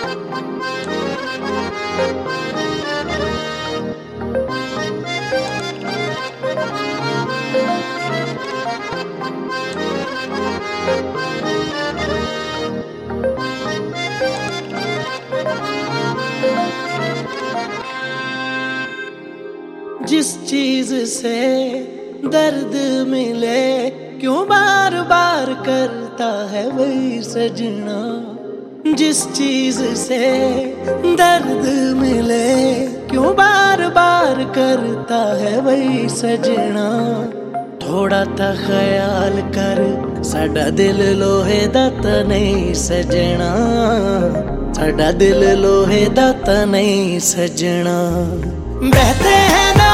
जिस चीज से दर्द मिले क्यों बार बार करता है वही सजना। जिस चीज से दर्द मिले क्यों बार बार करता है वही सजना। थोड़ा ता ख्याल कर साडा दिल लोहे दा ता नहीं सजना। साडा दिल लोहे दा ता नहीं सजना। बहते हैं ना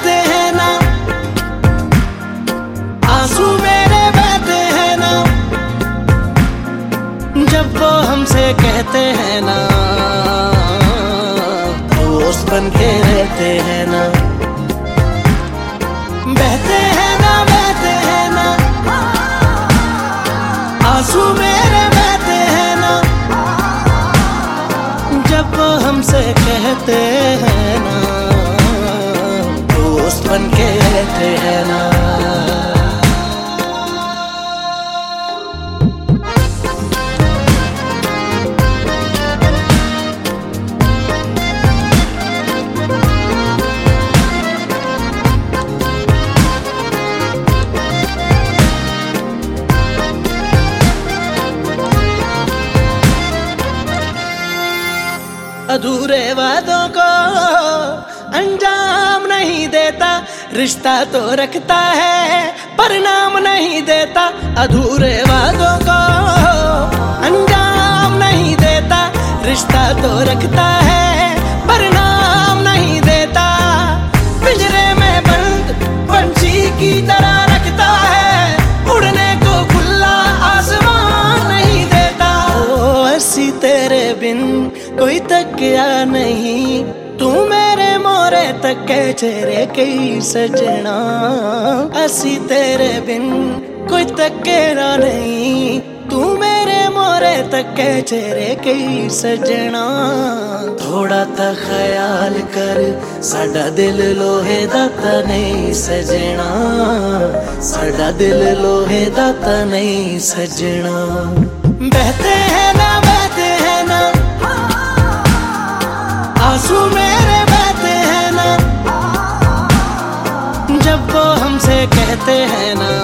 आंसू मेरे बहते हैं ना जब वो हमसे कहते हैं ना। दोस्त बन के रहते हैं ना। बहते हैं ना आंसू मेरे बहते हैं ना जब वो हमसे कहते हैं ना। दोस्त बन के रहते हैं ना। अधूरे वादों को अंजाम नहीं देता। रिश्ता तो रखता है पर नाम नहीं देता। अधूरे वादों को अंजाम नहीं देता। रिश्ता तो रखता है पर नाम नहीं देता। पिंजरे में बंद पंछी की तरह रखता है। उड़ने को खुला आसमान नहीं देता। ओ ऐसी तेरे बिन कोई तकिया नहीं। तू मेरे मोरे तके चेहरे कई सजना। असी तेरे बिन कोई तकेरा नहीं। तू मेरे मोरे तके चेहरे कई सजना। थोड़ा ता ख्याल कर साडा दिल लोहे दा ता नहीं सजना। साडा दिल लोहे दा ता नहीं सजना। बहते हैं ना आंसू मेरे बहते हैं ना जब वो हमसे कहते हैं ना।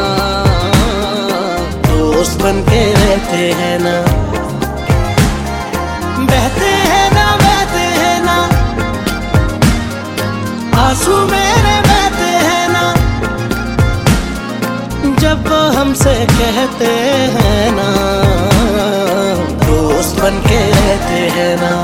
दोस्त बन के रहते हैं ना। बहते हैं ना आंसू मेरे बहते हैं ना जब वो हमसे कहते हैं ना। दोस्त बन के रहते हैं ना।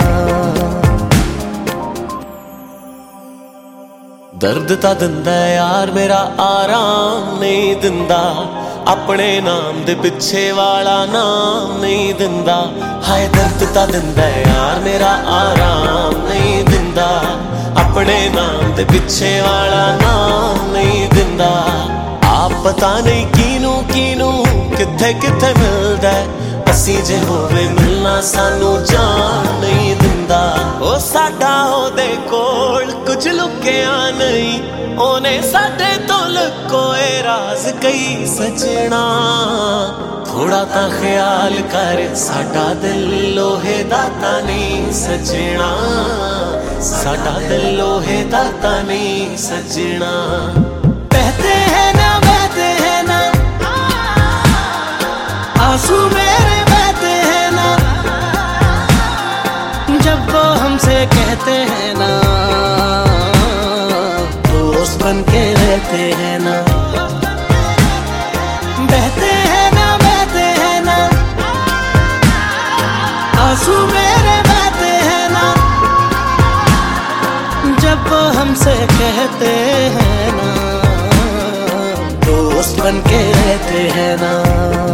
दर्द ता दिंदा यार मेरा आराम नहीं दिंदा। अपने नाम दे पिछे वाला नाम नहीं दिंदा। हाय दर्द ता दिंदा यार मेरा आराम नहीं दिंदा। अपने नाम दे पिछे वाला नाम नहीं दिंदा। आप पता नहीं कीनू कीनू किथे किथे मिलदा। असी जे होवे मिलना सानू जान नहीं दिंदा। ओ साडा ओदे कोल कुछ लुकिया नहीं। ओने साडे तो लुकोए राज कई सजना। थोड़ा ता ख्याल कर साडा दिल लोहे दा ता नहीं सजना। साडा दिल लोहे दा ता नहीं सजना। बहते हैं ना आंसू मेरे बहते हैं ना जब वो हमसे कहते हैं ना। दोस्त बन के रहते हैं ना। बहते हैं ना आंसू मेरे बहते हैं ना जब वो हमसे कहते हैं ना। दोस्त बन के रहते हैं ना।